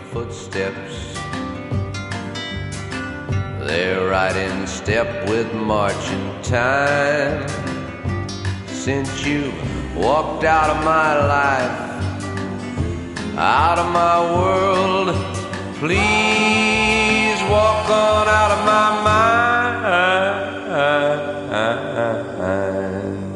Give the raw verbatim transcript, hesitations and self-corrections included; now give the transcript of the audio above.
footsteps. They're right in step with marching time. Since you walked out of my life, out of my world, please walk on out of my mind.